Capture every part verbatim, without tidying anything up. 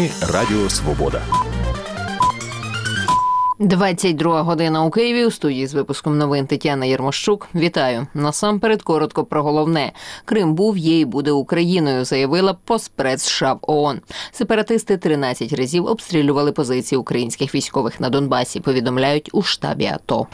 Новини Радіо Свобода. двадцять друга година у Києві. У студії з випуском новин Тетяна Єрмощук. Вітаю. Насамперед коротко про головне. Крим був, є і буде Україною, заявила постпред-США в ООН. Сепаратисти тринадцять разів обстрілювали позиції українських військових на Донбасі, повідомляють у штабі АТО.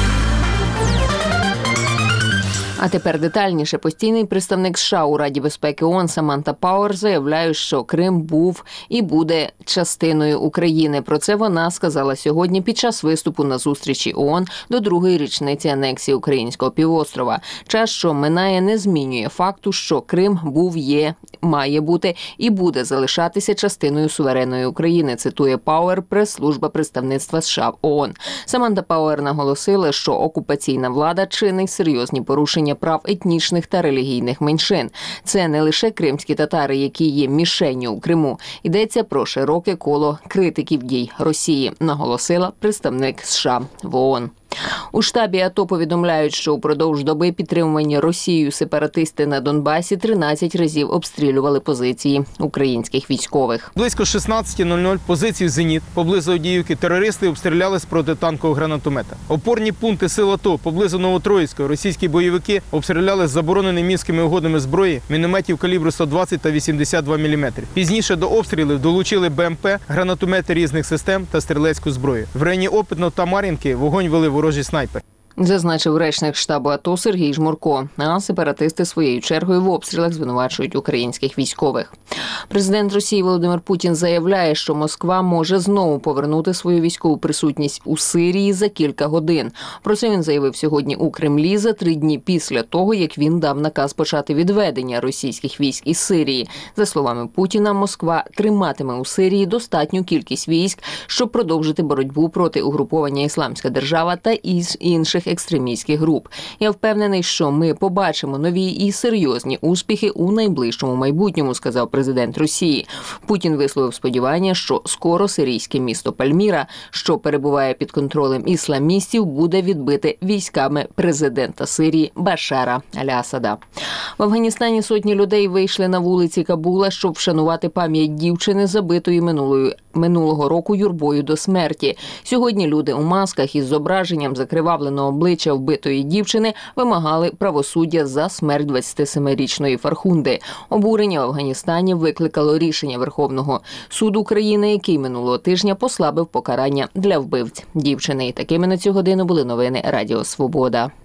А тепер детальніше. Постійний представник США у Раді безпеки ООН Саманта Пауер заявляє, що Крим був і буде частиною України. Про це вона сказала сьогодні під час виступу на зустрічі ООН до другої річниці анексії українського півострова. Час, що минає, не змінює факту, що Крим був, є, має бути і буде залишатися частиною суверенної України, цитує Пауер, прес-служба представництва США в ООН. Саманта Пауер наголосила, що окупаційна влада чинить серйозні порушення прав етнічних та релігійних меншин. Це не лише кримські татари, які є мішенню у Криму. Йдеться про широке коло критиків дій Росії, наголосила представник США в ООН. У штабі АТО повідомляють, що упродовж доби підтримувані Росією сепаратисти на Донбасі тринадцять разів обстрілювали позиції українських військових. Близько шістнадцята нуль нуль позиції «Зеніт» поблизу Авдіївки терористи обстріляли з протитанкового гранатомета. Опорні пункти сил АТО поблизу Новотроїцького російські бойовики обстріляли з забороненими мінськими угодами зброї мінометів калібру сто двадцять та вісімдесят два міліметри. Пізніше до обстрілів долучили БМП, гранатомети різних систем та стрілецьку зброю. В районі Опитного та Мар'їнки вогонь вели ворожі снайпери. Зазначив речник штабу АТО Сергій Жмурко. А сепаратисти своєю чергою в обстрілах звинувачують українських військових. Президент Росії Володимир Путін заявляє, що Москва може знову повернути свою військову присутність у Сирії за кілька годин. Про це він заявив сьогодні у Кремлі за три дні після того, як він дав наказ почати відведення російських військ із Сирії. За словами Путіна, Москва триматиме у Сирії достатню кількість військ, щоб продовжити боротьбу проти угруповання «Ісламська держава» та із інших екстремістських груп. Я впевнений, що ми побачимо нові і серйозні успіхи у найближчому майбутньому, сказав президент Росії. Путін висловив сподівання, що скоро сирійське місто Пальміра, що перебуває під контролем ісламістів, буде відбите військами президента Сирії Башара аль-Асада. В Афганістані сотні людей вийшли на вулиці Кабула, щоб вшанувати пам'ять дівчини, забитої минулої минулого року юрбою до смерті. Сьогодні люди у масках із зображенням закривавленого обличчя вбитої дівчини вимагали правосуддя за смерть двадцятисемирічної Фархунди. Обурення в Афганістані викликало рішення Верховного суду країни, який минулого тижня послабив покарання для вбивць дівчини. І такими на цю годину були новини Радіо Свобода.